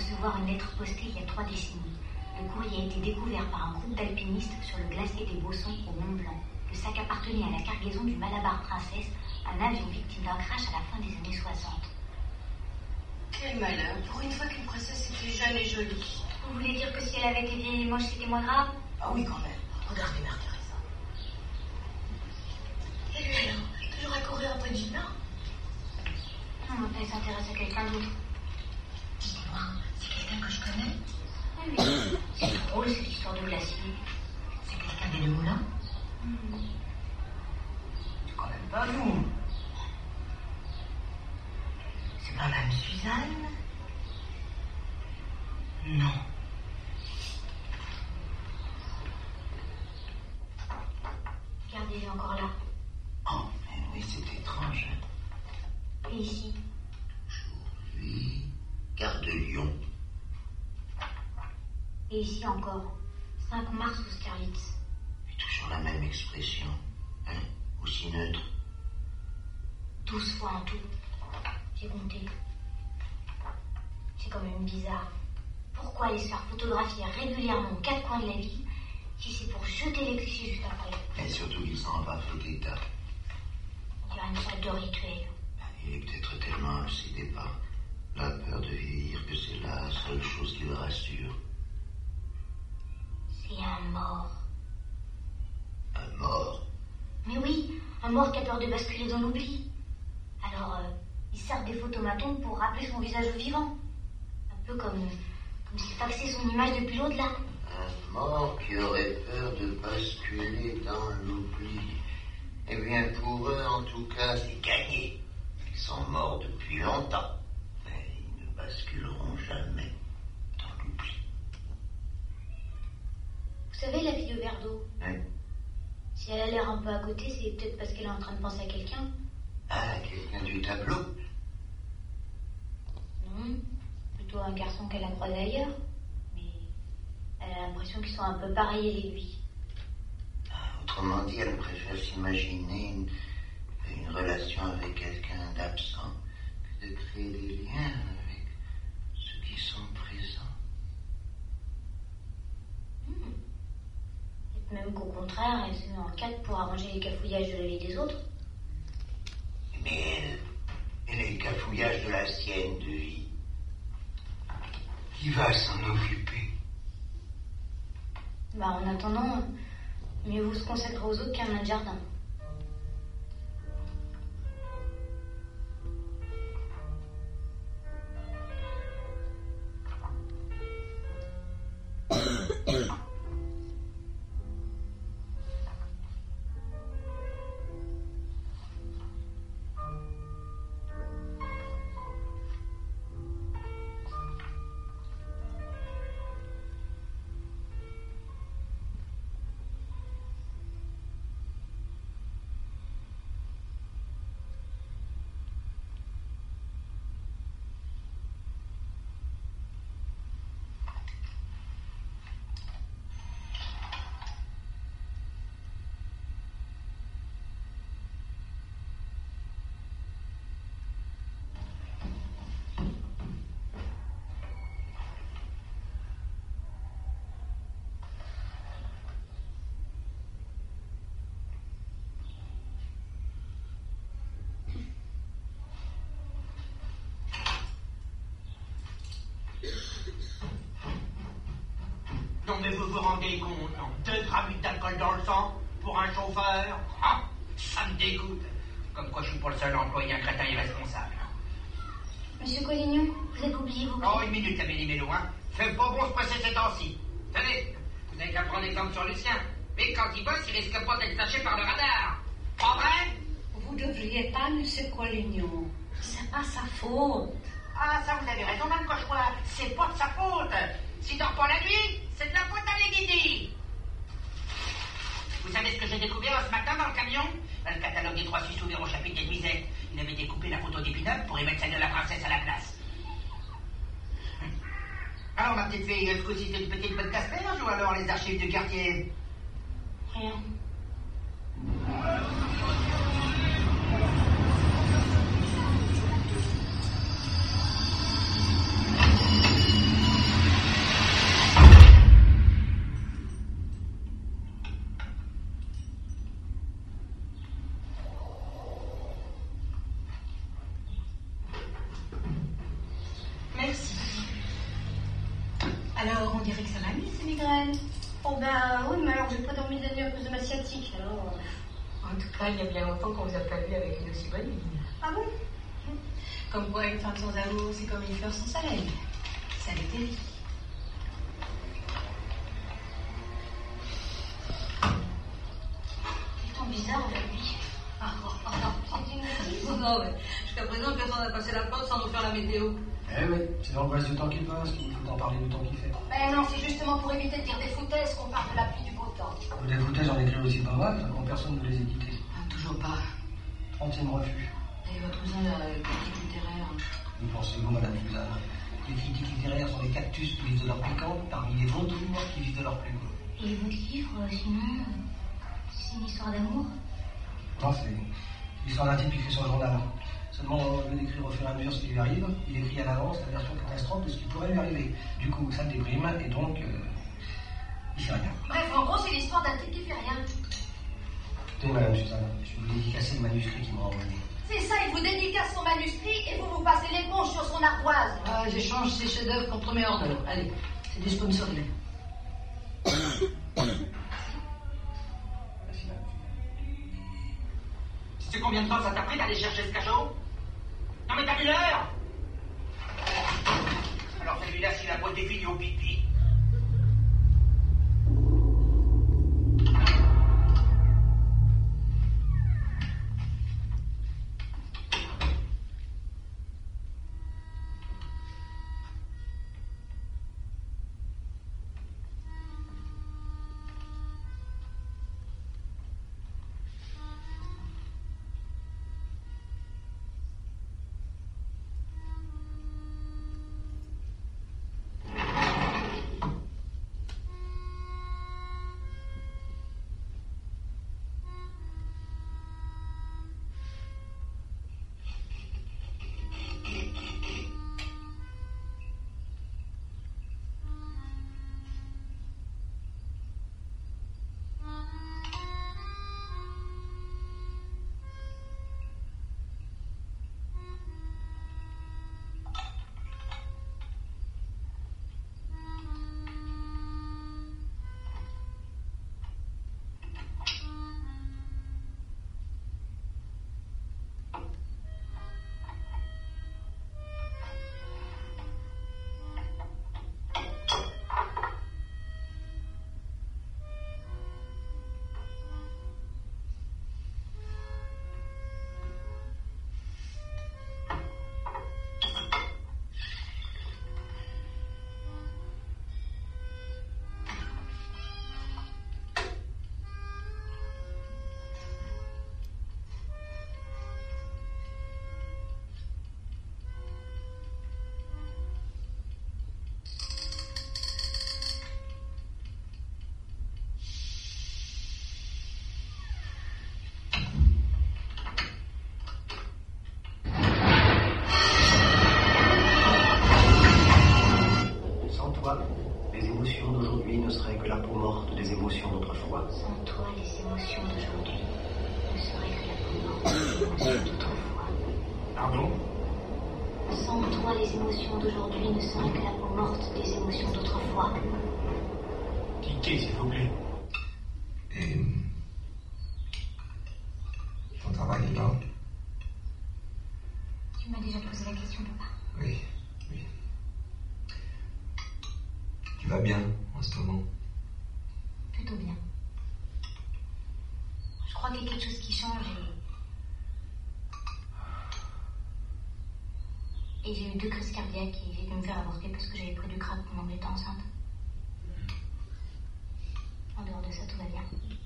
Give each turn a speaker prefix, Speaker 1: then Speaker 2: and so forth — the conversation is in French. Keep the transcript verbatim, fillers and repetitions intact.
Speaker 1: recevoir une lettre postée il y a trois décennies. Le courrier a été découvert par un groupe d'alpinistes sur le glacier des Bossons au Mont Blanc. Le sac appartenait à la cargaison du Malabar Princess, un avion victime d'un crash à la fin des années soixante.
Speaker 2: Quel malheur, pour une fois qu'une princesse était jamais jolie.
Speaker 1: Vous voulez dire que si elle avait été vieille et moche, c'était moins grave?
Speaker 2: Ah oui, quand même. Regardez Mère Teresa. Et lui alors, toujours à courir après Gina?
Speaker 1: Non, elle s'intéresse à quelqu'un d'autre.
Speaker 2: Dites-moi, c'est quelqu'un que je connais?
Speaker 1: Oui, oui. C'est drôle cette histoire de glacier.
Speaker 2: C'est quelqu'un des deux moulins?
Speaker 1: Hmm.
Speaker 2: C'est quand même pas vous. C'est Madame Suzanne? Non.
Speaker 1: Regardez, elle est encore là.
Speaker 3: Oh, mais oui, c'est étrange.
Speaker 1: Et ici?
Speaker 3: Aujourd'hui, gare de Lyon.
Speaker 1: Et ici encore. cinq mars Austerlitz.
Speaker 3: Et toujours la même expression. Hein? Aussi neutre.
Speaker 1: douze fois en tout. J'ai compté. C'est quand même bizarre. Pourquoi aller se faire photographier régulièrement aux quatre coins de la ville si c'est pour jeter les clichés juste après?
Speaker 3: Et surtout qu'il s'en va fait d'état.
Speaker 1: Il y a une sorte de rituel.
Speaker 3: Il est peut-être tellement obsédé par la peur de vieillir que c'est la seule chose qui le rassure.
Speaker 1: C'est un mort.
Speaker 3: Un mort?
Speaker 1: Mais oui, un mort qui a peur de basculer dans l'oubli. Alors, euh, il sert des photomatones pour rappeler son visage au vivant. Un peu comme, comme s'il faxait son image depuis l'au-delà.
Speaker 3: Un mort qui aurait peur de basculer dans l'oubli. Eh bien, pour eux, en tout cas, c'est gagné. Ils sont morts depuis longtemps. Mais ils ne basculeront jamais dans l'oubli.
Speaker 1: Vous savez, la fille au verre d'eau,
Speaker 3: Hein?
Speaker 1: si elle a l'air un peu à côté, c'est peut-être parce qu'elle est en train de penser à quelqu'un.
Speaker 3: Ah, quelqu'un du tableau?
Speaker 1: Non, plutôt un garçon qu'elle a croisé ailleurs. Mais elle a l'impression qu'ils sont un peu pareils, elle et lui.
Speaker 3: Ah, autrement dit, elle préfère s'imaginer une, une relation avec quelqu'un d'absent que de créer des liens avec ceux qui sont présents.
Speaker 1: Hmm. Peut-être même qu'au contraire, elle se met en quatre pour arranger les cafouillages de la vie des autres.
Speaker 3: Mais elle, elle est le cafouillage de la sienne de vie. Qui va s'en occuper?
Speaker 1: Bah, en attendant, mieux vous se consacrer aux autres qu'un nain de jardin.
Speaker 4: Non mais vous vous rendez compte, non? Deux grammes d'alcool dans le sang pour un chauffeur? Ah, ça me dégoûte. Comme quoi je suis pas le seul employé, un crétin irresponsable.
Speaker 1: Monsieur Collignon, vous avez oublié vos clés.
Speaker 4: Oh, une minute, Amélie Mélo, hein. C'est pas bon se passer ces temps-ci. Tenez, vous n'avez qu'à prendre exemple sur Lucien. Mais quand il bosse, il risque pas d'être taché par le radar. Pas vrai?
Speaker 2: Vous devriez pas, Monsieur Collignon. C'est pas sa faute.
Speaker 4: Ah, ça vous avez raison, Mme Cochois. C'est pas de sa faute. S'il dort pas la nuit, c'est de la faute à l'Édidi. Vous savez ce que j'ai découvert ce matin dans le camion? Le catalogue des trois Suisses ouverts au chapitre des nuisettes. Il avait découpé la photo des pin-up pour y mettre celle de la princesse à la place. Alors, ma petite fille, est-ce que c'était une petite bonne casperge ou alors les archives du quartier?
Speaker 1: Rien.
Speaker 2: que ça va mieux, ces migraines.
Speaker 5: Oh ben oui, mais alors j'ai pas dormi de nuit à cause de ma sciatique, alors...
Speaker 2: En tout cas, il y a bien longtemps qu'on vous a pas vu avec une aussi bonne ligne.
Speaker 5: Ah bon?
Speaker 2: Comme quoi, une femme sans amour, c'est comme une fleur sans soleil. Ça l'était dit.
Speaker 1: Ils sont bizarres aujourd'hui.
Speaker 2: Ah, oh, oh, oh. C'est une bêtise. Non, non, mais jusqu'à présent, personne n'a passé la porte sans nous faire la météo.
Speaker 6: Eh oui, c'est l'angoisse du temps qui passe qu'il faut en parler du temps qu'il fait.
Speaker 5: Ben non, c'est justement pour éviter de dire des foutaises qu'on parle de la pluie du beau temps.
Speaker 6: Ou des foutaises, j'en écris aussi pas mal, quand personne ne les a quittés.
Speaker 2: Ah, toujours pas.
Speaker 6: trentième refus.
Speaker 2: Et votre cousin, la critique littéraire.
Speaker 6: Vous pensez-vous, Madame Suzanne? Les critiques littéraires sont des cactus qui vivent de leur piquante parmi les vautours qui vivent de leur plume.
Speaker 1: Et votre livre, sinon, c'est une histoire d'amour?
Speaker 6: Non, c'est l'histoire d'un type qui écrit son journal. Seulement, au lieu d'écrire au fur et à mesure ce qui lui arrive, il écrit à l'avance la version catastrophe de ce qui pourrait lui arriver. Du coup, ça le déprime et donc, euh, il fait rien.
Speaker 5: Bref, en gros, c'est l'histoire d'un type qui fait rien.
Speaker 6: Écoutez, Madame Suzanne, je vais vous dédicacer le manuscrit qu'il m'a envoyé.
Speaker 5: C'est ça, il vous dédicace son manuscrit et vous vous passez l'éponge sur son ardoise.
Speaker 2: Ah, j'échange ces chefs-d'œuvre contre mes hors-d'œuvre. Allez, c'est des sponsorisés.
Speaker 6: Merci, Madame Suzanne.
Speaker 4: Tu sais combien de temps ça t'a pris d'aller chercher ce cachot? Non mais t'as vu l'heure? Alors celui-là, s'il a pas été fini au pipi.
Speaker 6: Les émotions d'aujourd'hui ne seraient que la peau morte des émotions d'autrefois.
Speaker 1: Sans toi, les émotions d'aujourd'hui ne seraient que la peau morte des émotions d'autrefois.
Speaker 6: Pardon?
Speaker 1: Sans toi, les émotions d'aujourd'hui ne seraient que la peau morte des émotions d'autrefois.
Speaker 6: Cliquez, s'il vous plaît.
Speaker 7: Et ton travail est là?
Speaker 1: Tu m'as déjà posé la question, papa.
Speaker 7: Oui, oui. Tu vas bien en ce moment?
Speaker 1: Plutôt bien. Je crois qu'il y a quelque chose qui change et... Et j'ai eu deux crises cardiaques et j'ai dû me faire avorter parce que j'avais pris du crack pendant que j'étais enceinte. En dehors de ça, tout va bien.